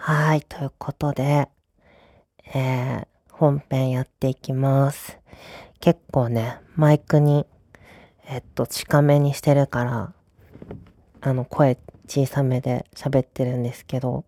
はい、ということで、本編やっていきます。結構ね、マイクに、近めにしてるから、声小さめで喋ってるんですけど、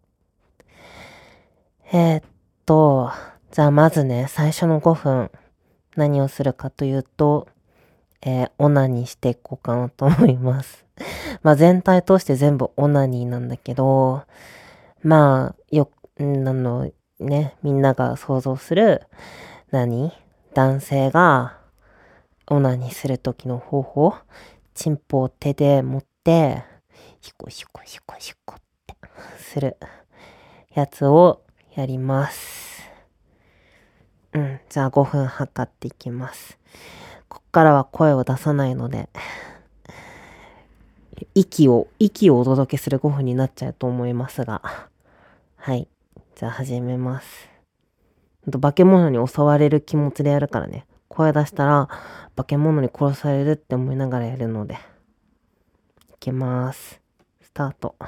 えーっと、じゃあまずね、最初の5分、何をするかというと、オナニーしていこうかなと思います。まあ全体通して全部オナニーなんだけど、まあ、みんなが想像する、男性がオナニーする時の方法、チンポを手で持って、ヒコヒコヒコヒコってするやつをやります。じゃあ5分測っていきます。こっからは声を出さないので、息をお届けする5分になっちゃうと思いますが、はい。じゃあ始めます。化け物に襲われる気持ちでやるからね。声出したら化け物に殺されるって思いながらやるので。いきます。スタート。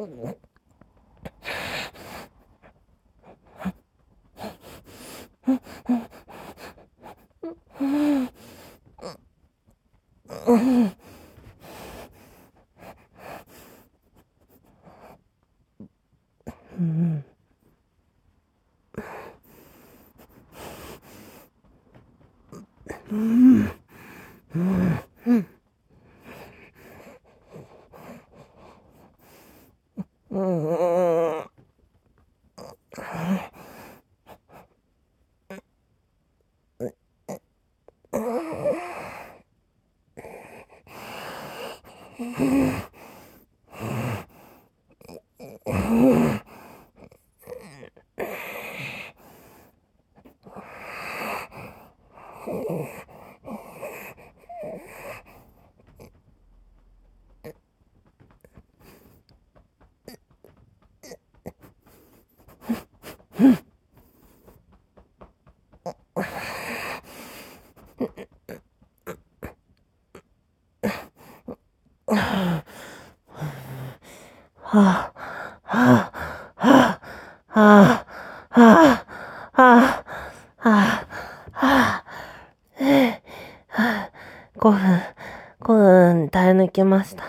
5分耐え抜きました。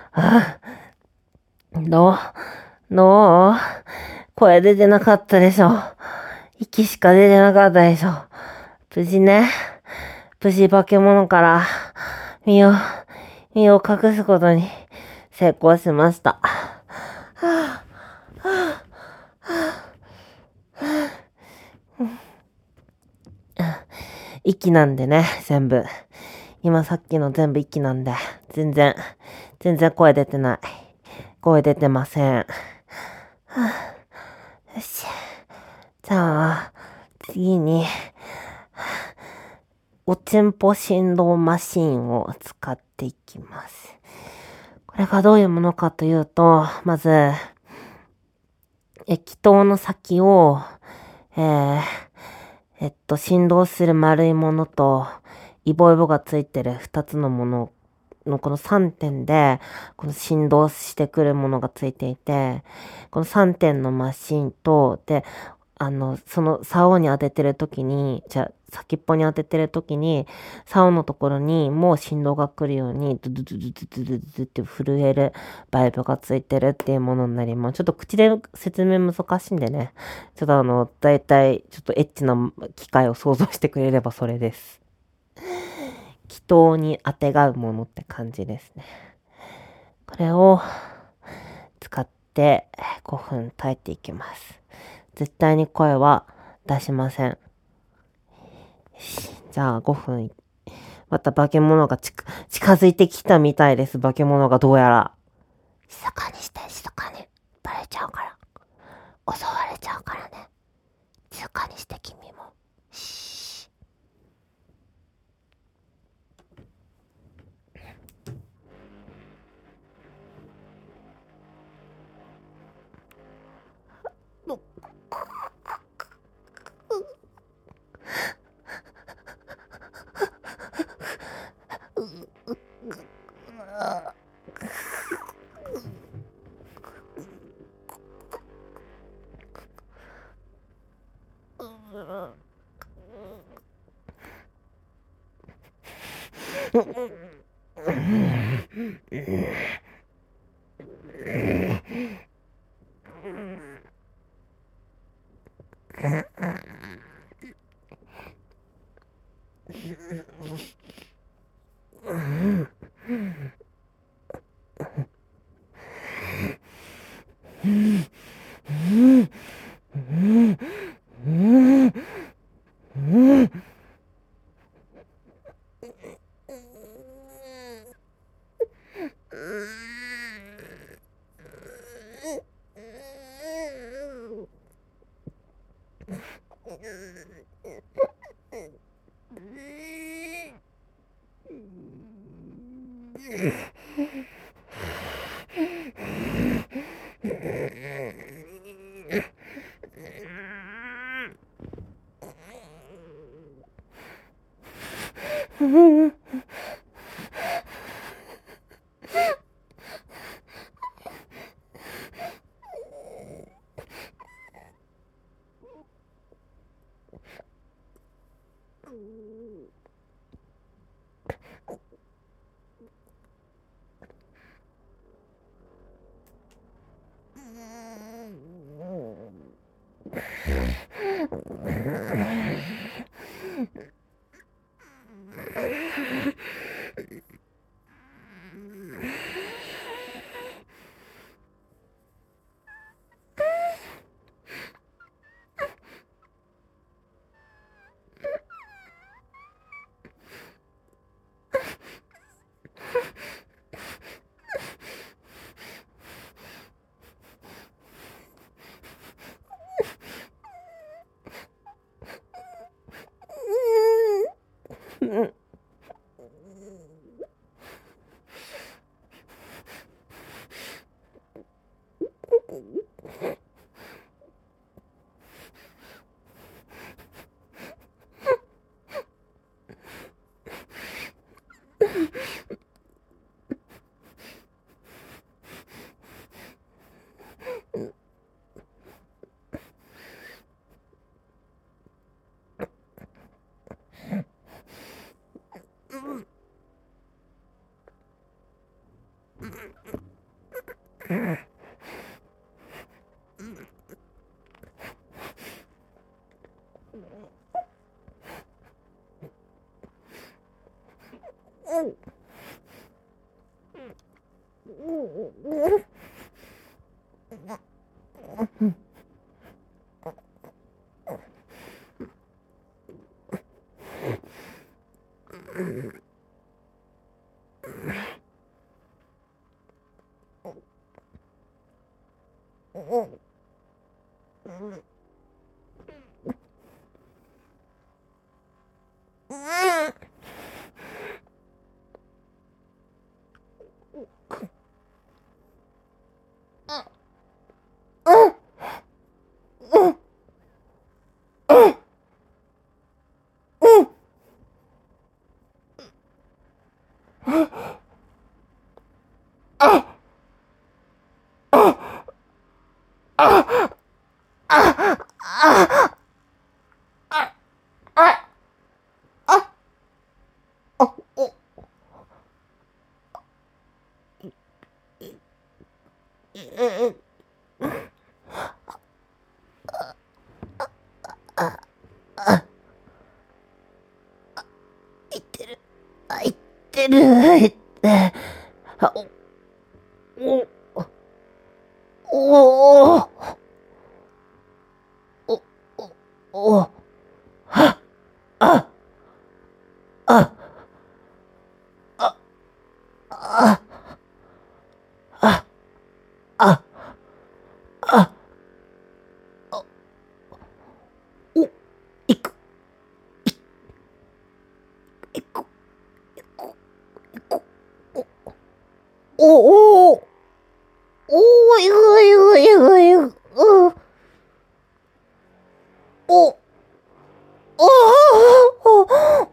どう声出てなかったでしょ。息しか出てなかったでしょ。無事化け物から身を隠すことに成功しました。息なんでね、全部。今さっきの全部息なんで、全然声出てない。声出てません。よし。じゃあ、次に、おちんぽ振動マシンを使っていきます。これがどういうものかというと、まず、気筒の先を、振動する丸いものと、イボイボがついてる2つのもののこの3点で、この振動してくるものがついていて、この3点のマシンと、で、その竿に当ててるときに、先っぽに当ててるときに、竿のところにもう振動が来るように、ドゥドゥドゥドゥドゥドゥドゥって震えるバイブがついてるっていうものになります。ちょっと口で説明難しいんでね。ちょっとだいたいちょっとエッチな機械を想像してくれればそれです。気筒に当てがうものって感じですね。これを使って5分耐えていきます。絶対に声は出しません。じゃあ5分。また化け物が近づいてきたみたいです。化け物がどうやら。静かにして、静かに。バレちゃうから。襲われちゃうからね。静かにして君も。 いってる。いってる。おおおおはあああああああおいくいくいくいくおおおいくいくいくいくおおお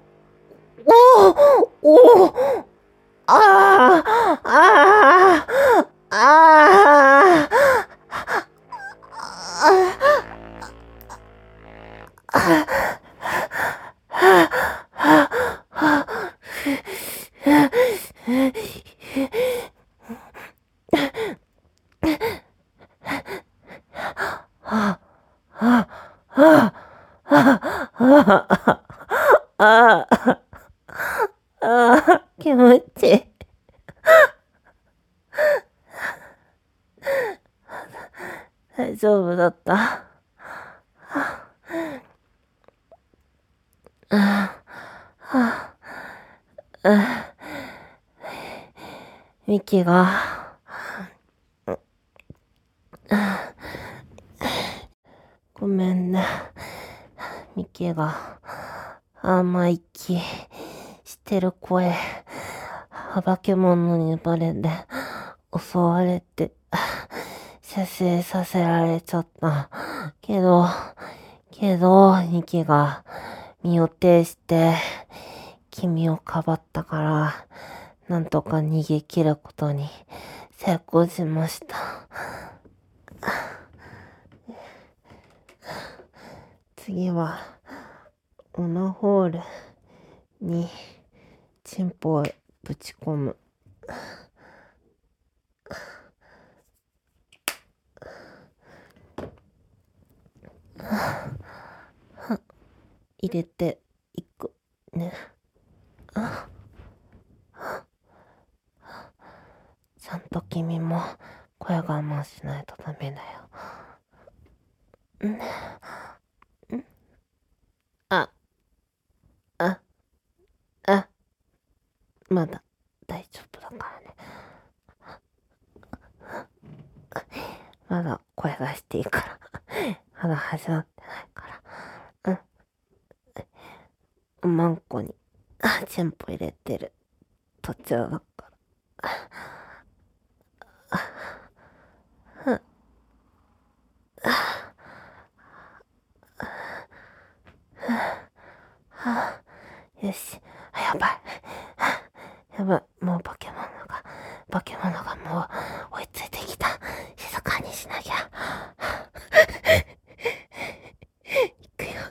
おおああああ気持ちいい。大丈夫だった。ミキが、ごめんね。ミキが、生意気してる声、化け物にバレて、襲われて、射精させられちゃった。けど、ミキが身を挺して、君をかばったから、なんとか逃げ切ることに成功しました。次は、オナホールにチンポをぶち込む。入れていくね。ちゃんと君も声我慢しないとダメだよ。あ、あ、あ、まだ大丈夫だからね。まだ声出していいから。まだ始まってないから。マンコにチンポ入れてる途中だから。よし。やばい。やばい。もう化け物がもう追いついてきた。静かにしなきゃ。いくよ。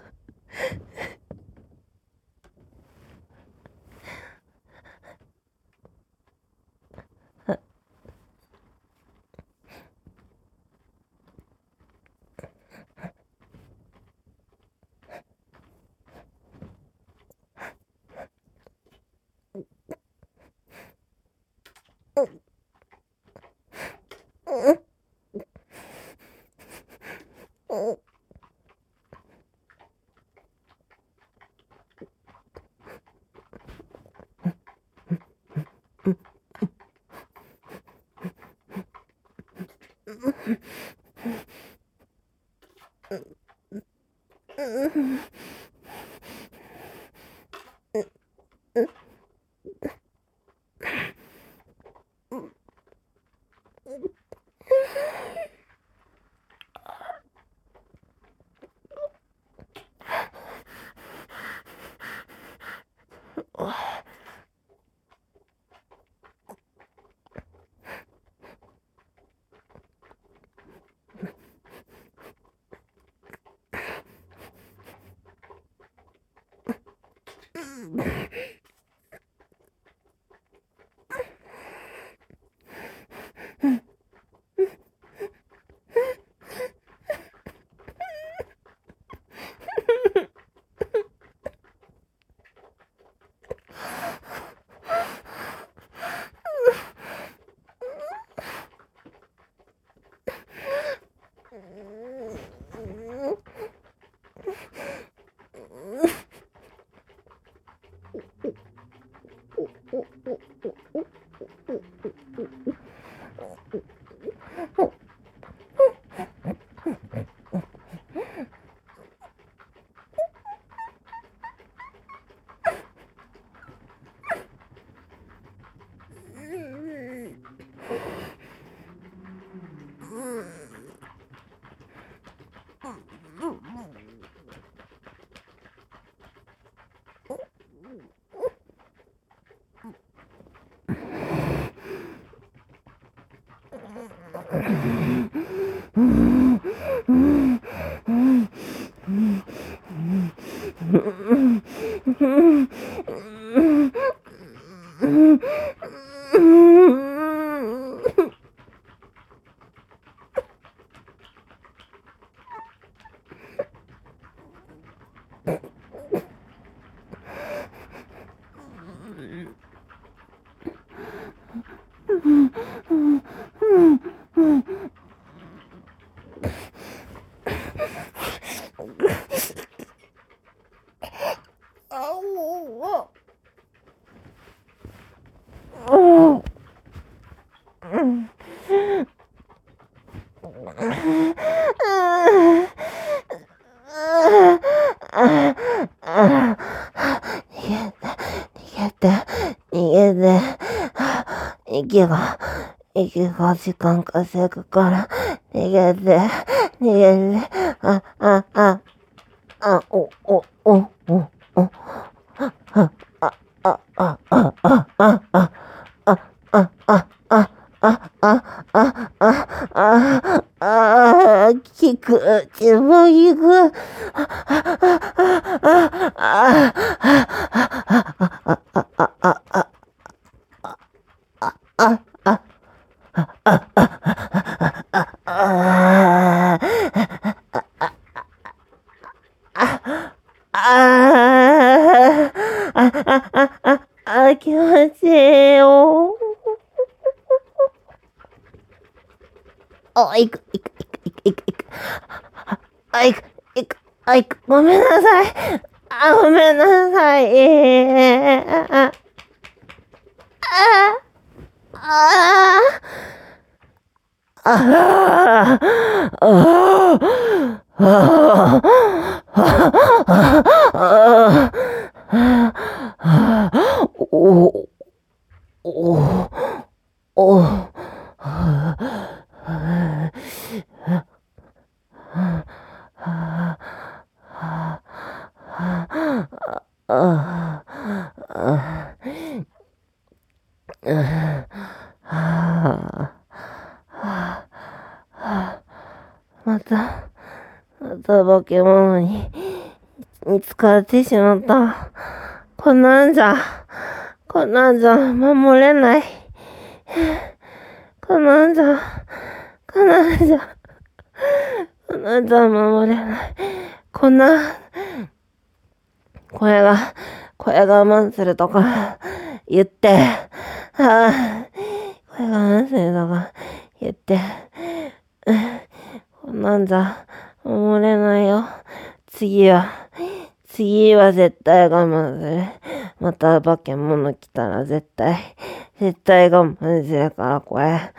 息が時間稼ぐから、逃げて、聞く、自分聞く、気持ちいいよ。行く。ごめんなさい。ごめんなさい。また化け物に見つかってしまった。こんなんじゃ守れない。こんなんじゃ守れない。こんな、声がマンスルとか言って、声がマンスルとか言って、 だ。漏れないよ。次は絶対我慢する。また化け物来たら絶対我慢するからこれ。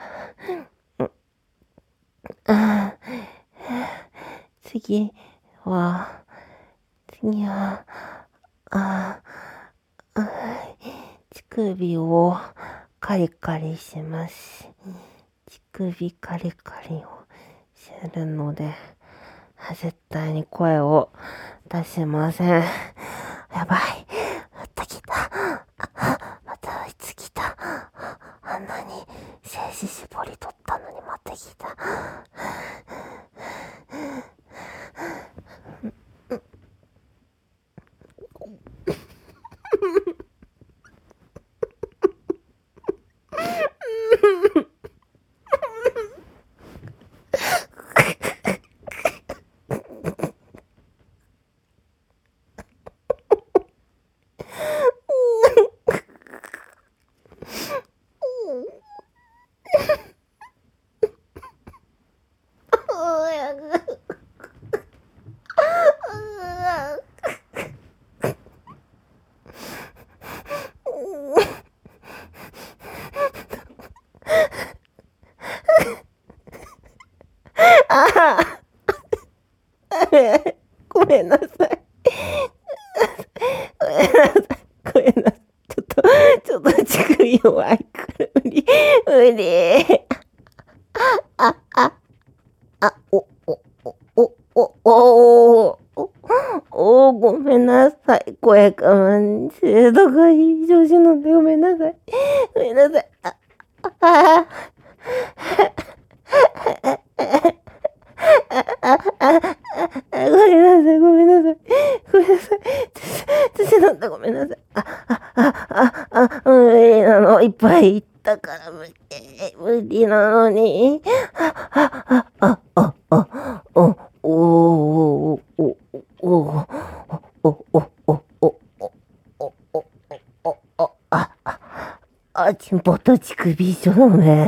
次は、乳首をカリカリします。乳首カリカリをするので、絶対に声を出しません。やばい。また来た。またあいつ来た。あんなに精子絞り取ったのにまた来た。ごめんなさい。ごめんなさい。ちょっと乳首弱いから無理。ごめんなさい。声我慢してとかいい調子乗ってごめんなさい。ごめんなさい。ごめんなさい。調子乗ったごめんなさい。無理なの。いっぱい言ったから無理なのに。チンポと乳首一緒だね。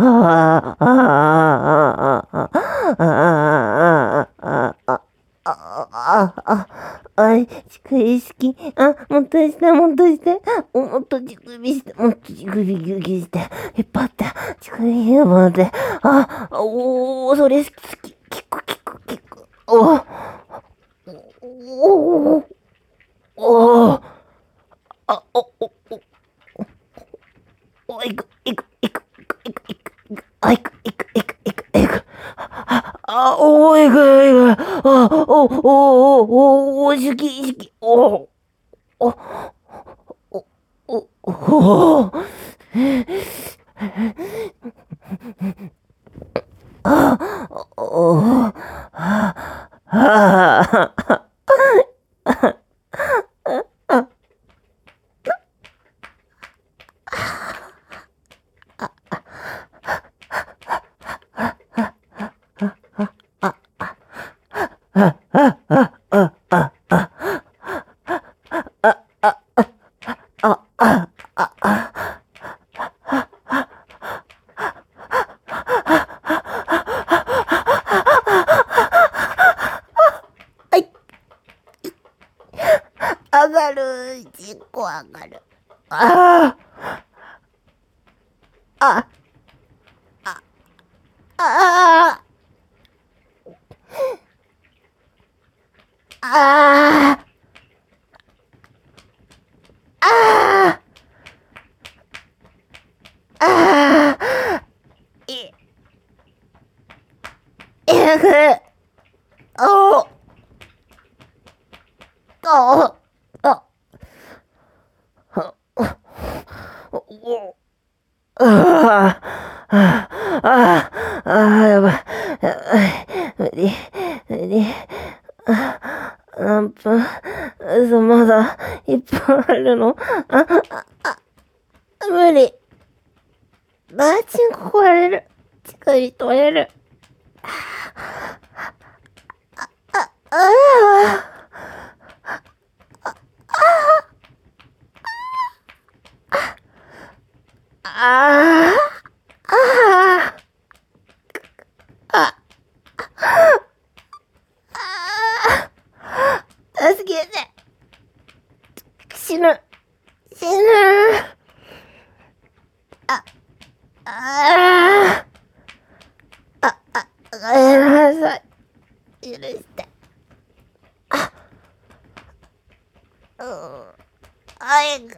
乳首好き。もっとして。もっと乳首して。もっと乳首ギュギュして。引っ張って。乳首引っ張って。それ好き。キック。いく。好き。上がる。10個上がる。やばい。無理。何分？まだ1分あるの？無理。チンコ壊れる。乳首取れる。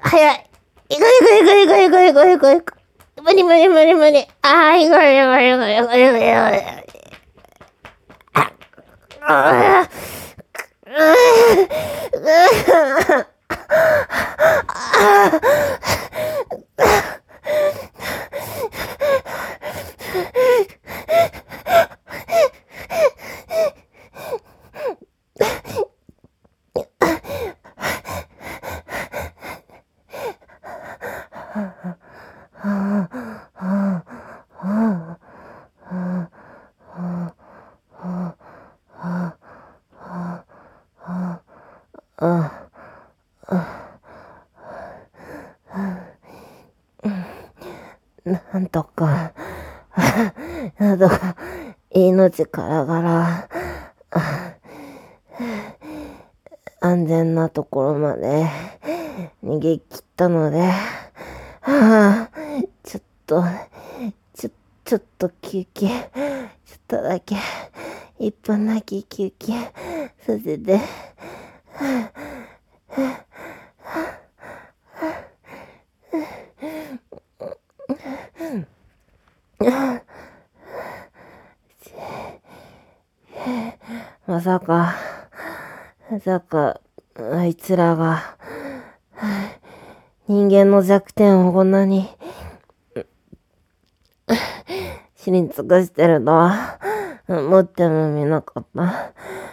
早い。いく。無理。あー、いく。なんとか、命からがら、安全なところまで逃げ切ったので、ちょっと休憩、ちょっとだけ、1分だけ休憩させて、まさか、あいつらが、人間の弱点をこんなに、知り尽くしてるとは、思ってもみなかった。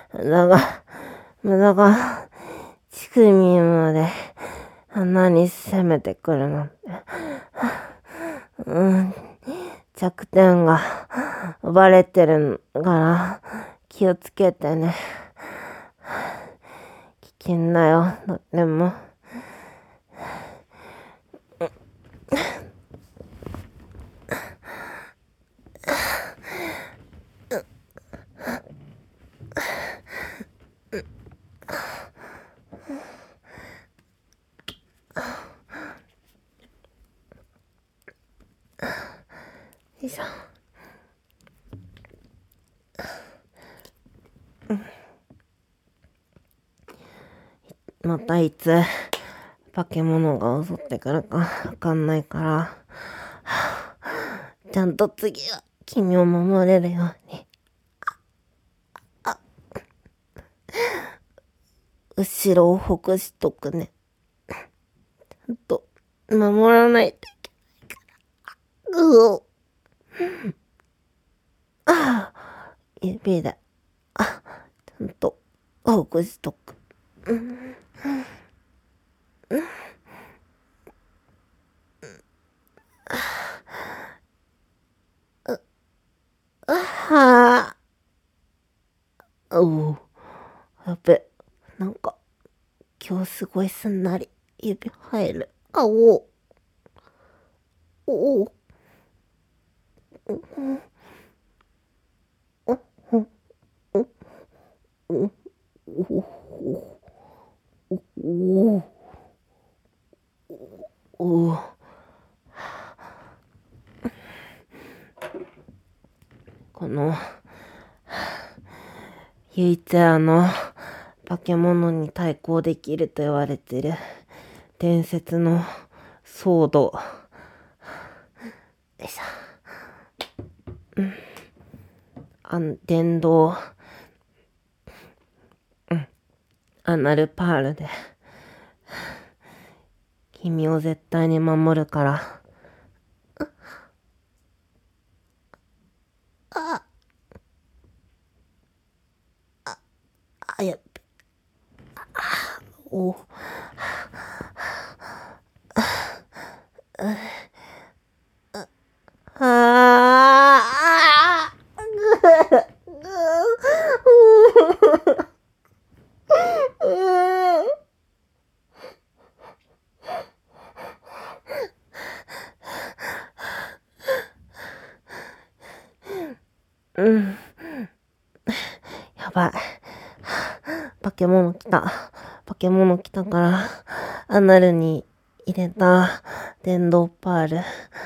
だが、乳首まで、あんなに攻めてくるなんて。弱点がバレてるから、気をつけてね。危険だよ、とっても。よいしょ。またいつ化け物が襲ってくるかわかんないから、ちゃんと次は君を守れるように。後ろをほぐしとくね。ちゃんと守らないといけないから。指で、ちゃんとほぐしとく。やべ。なんか、今日すごいすんなり指入る。この、唯一化け物に対抗できると言われている伝説のソード。よいしょ。電動、アナルパールで、君を絶対に守るから。やっべ。やばい。化け物来たから、アナルに入れた電動パール。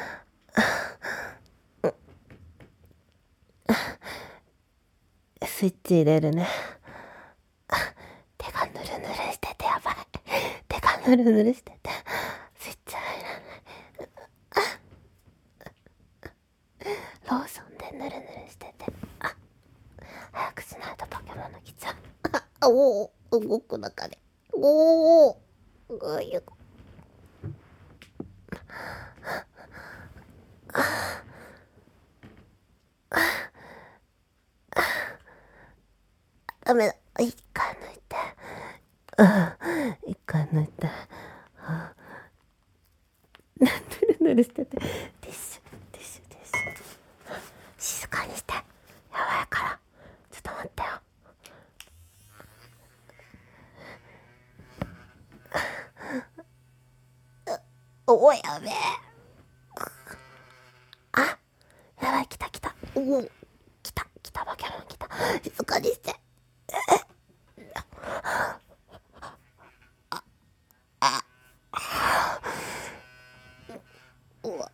スイッチ入れるね。手がぬるぬるしててやばい。手がぬるぬるしてて。 ローションでぬるぬるしてて、早くしないと化け物来ちゃう。おお、動く中で。おお、ぐゆ。ダメだ。一回抜いて。一回抜いて。ぬるぬるしてて。ティッシュ。静かにして。やばいから。ちょっと待ってよ。お、やべえ。やばい、来た。お、来た、化け物来た。静かにして。うわ。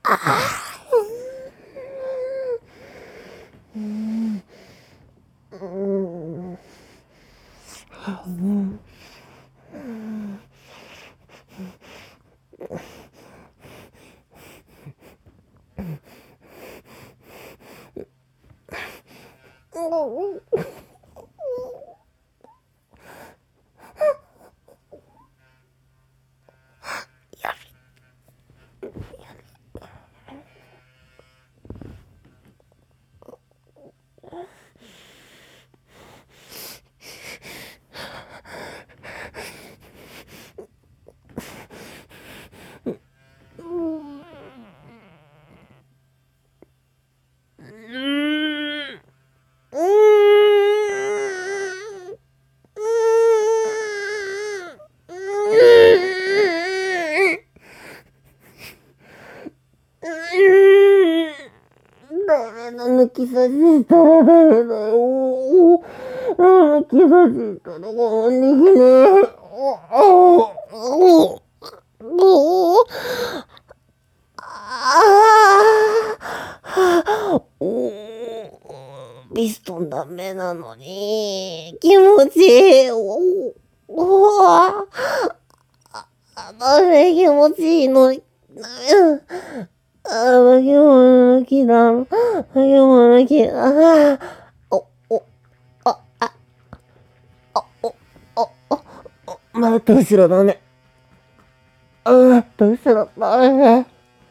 ダメだ、抜き差ししたらダメだよ。抜き差ししたらごめんできねえ。ピストンダメなのに気持ちいい。ダメ、気持ちいいのにダメだ。化け物の木だ。化け物の木だ。前と後ろダメ。前と後ろダメ。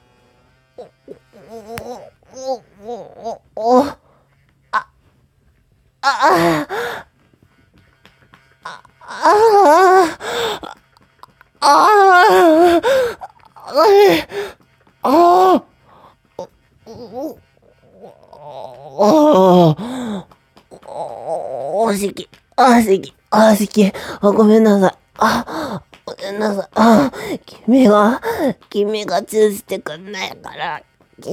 ごめんなさい。ごめんなさい。君がチューしてくんないから。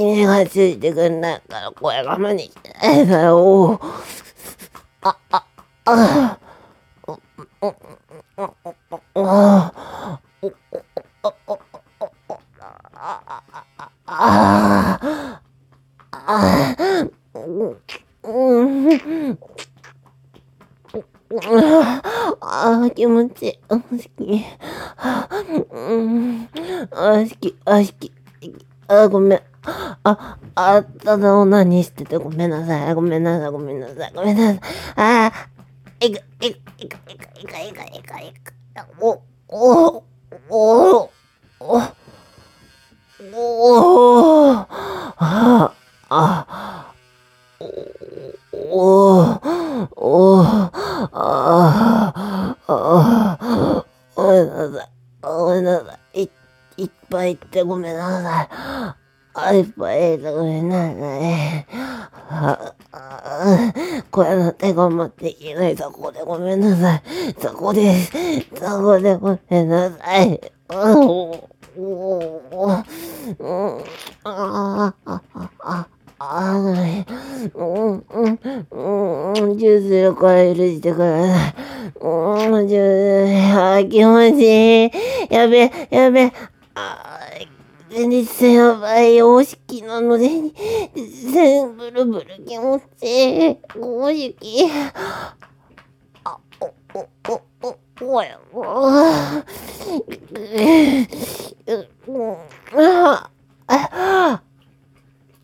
声が無にしてないんだよ。気持ちいい。好き。ごめん。ただオナニーしててごめんなさい。ごめんなさい。いく。ごめんなさい。いっぱい言ってごめんなさい。いっぱい言ってごめんなさい。声の手が待っていけない雑魚でごめんなさい。雑魚でごめんなさい。ジュースの声許してください。ジュース、気持ちいい。やべ。前立腺やばい。お式なので、ブルブル気持ちいい。お式。おや。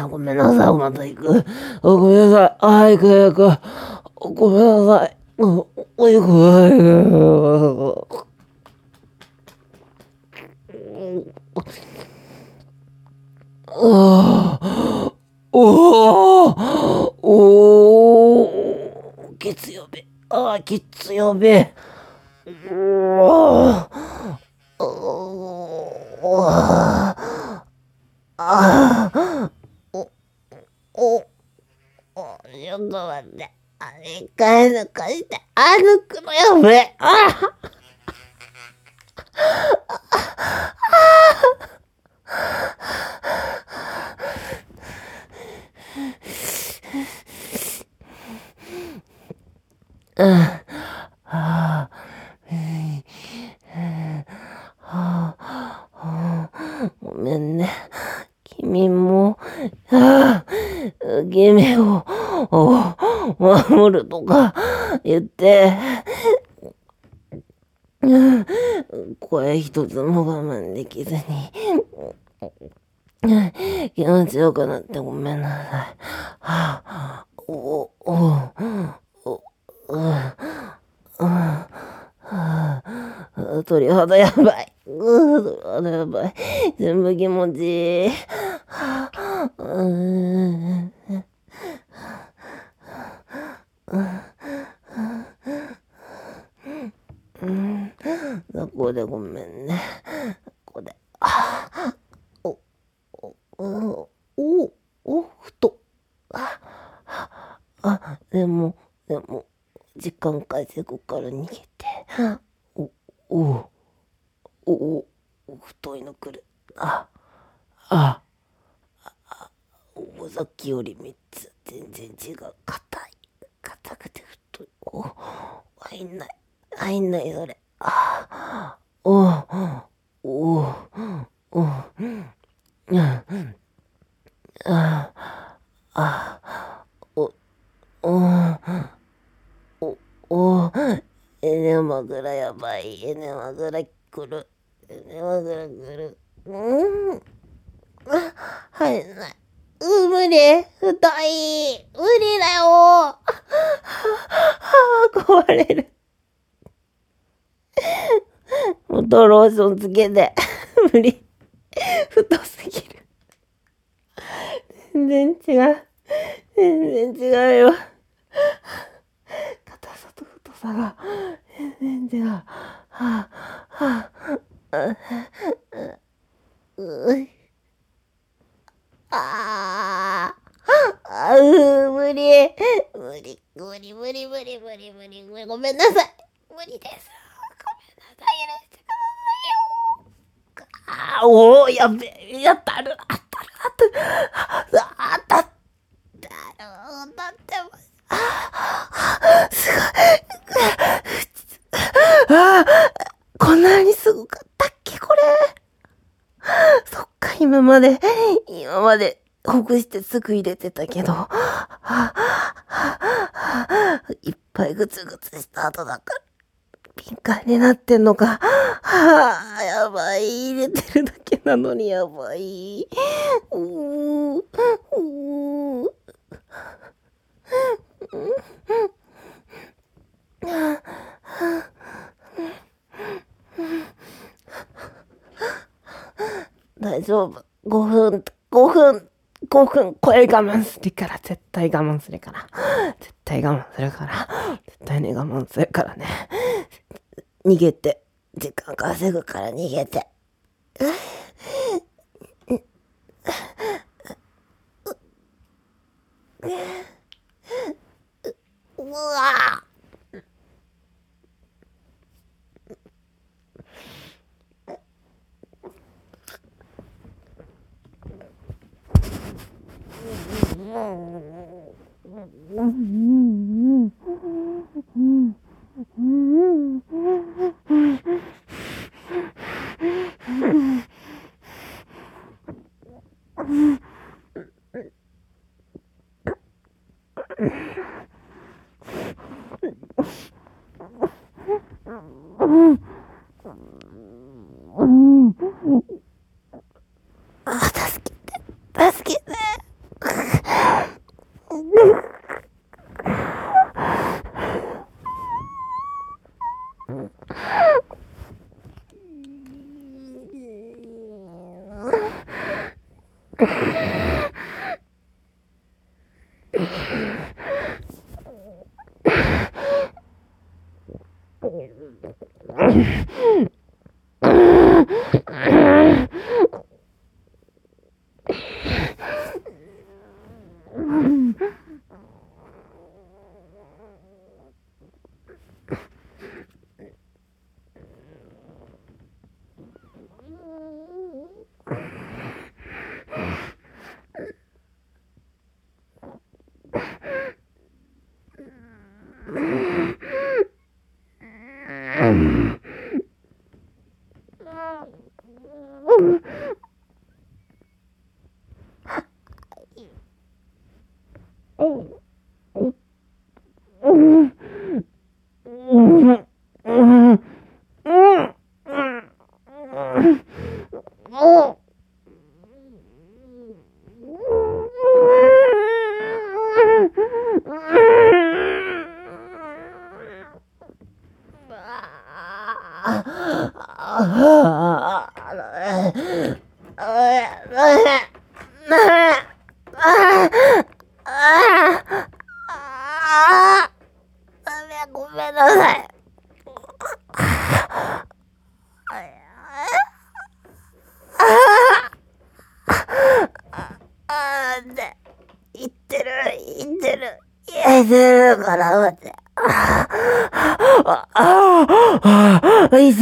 ごめんなさい、また行く。ごめんなさい。行く行く。ごめんなさい。行く行く。月曜日。月曜日。ちょっと待って。一回抜かして。抜くのやべえ。ごめんね。君も、君を守るとか言って、声一つも我慢できずに、気持ちよくなってごめんなさい。鳥肌やばい。鳥肌やばい。全部気持ちいい。そこでごめんね。ここで。ふと。でも、時間稼ぐから逃げて。太いの来る。さっきより3つ全然違う。硬くて太い。入んない、それ。エネマグラやばい。エネマグラ来る。入んない。無理。太い。無理だよ。壊れる。もっとローションつけて。無理。太すぎる。全然違うよ。硬さと太さが全然違う。無理。ごめんなさい。無理です。ごめんなさい。許してくださいよ。やべえ。当たる。当たってます。すごい。こんなにすごかったっけ、これ。そっか、今までほぐしてすぐ入れてたけど、いっぱいグツグツした後だから、敏感になってんのか。やばい。入れてるだけなのにやばい。大丈夫。5分、これ我慢するから。絶対我慢するから。絶対に我慢するからね。逃げて。時間稼ぐから逃げて。うわ助けて、助けて。ごめんなさい。言ってるから待って。言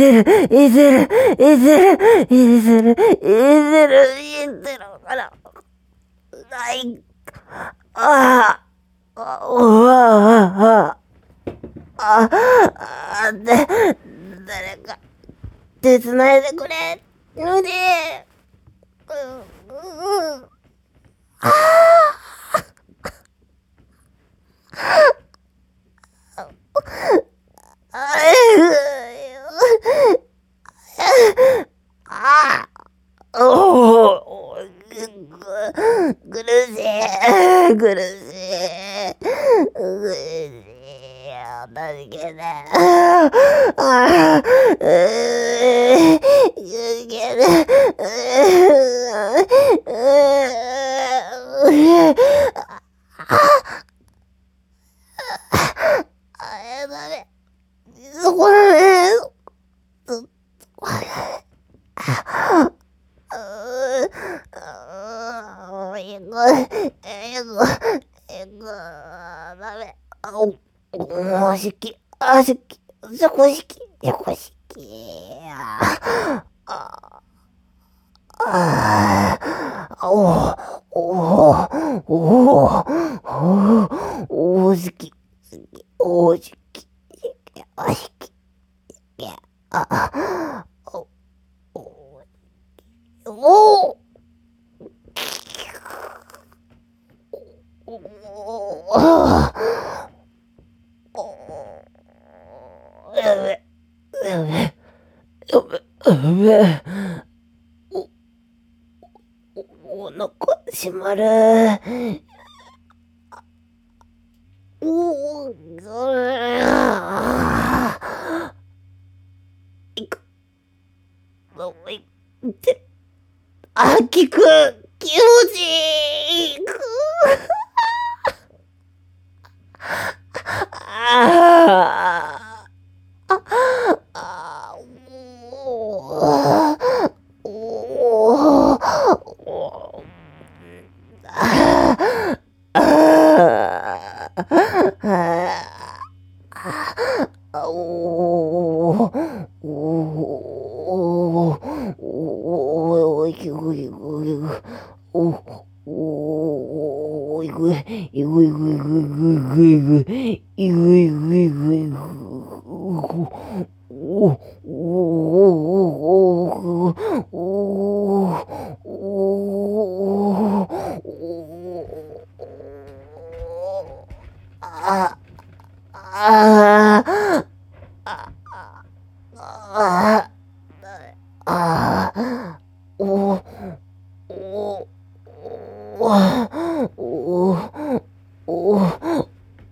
ってるから。ない。誰か、手繋いでくれ。無理。苦しい。助けて。助けダメ。そこだね。ダメ。横式。お腹閉まる。聞く。気持ちいい。 あ、あ、あ、あ、あ、お、お、お、お、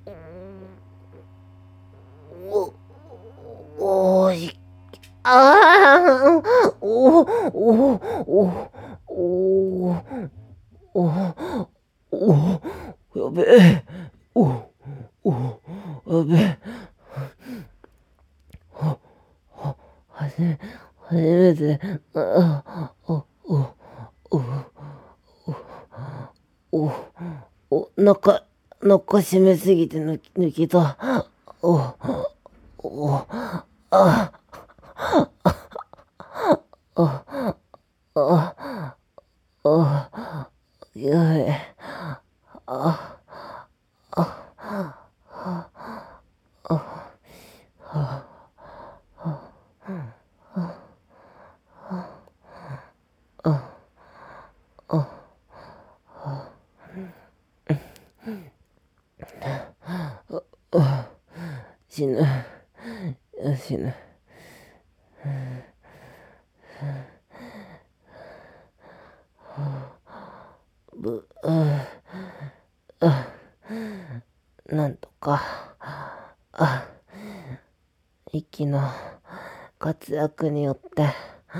おい、ああ、お、お、お、お、お、お、やべえ、お、お、やべえ、初めて、お、中締めすぎて抜けた。お、お、あ、やべえ、死ぬ、死ぬ。なんとか、息の活躍によって、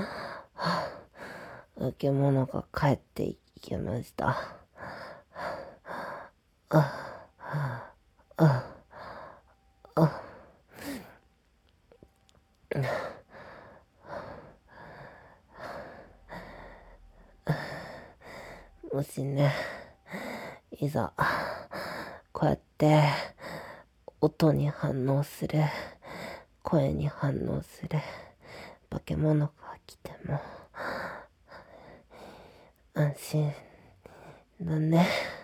受け物が帰っていきました。もしね、いざ、こうやって音に反応する、声に反応する化け物が来ても安心だね。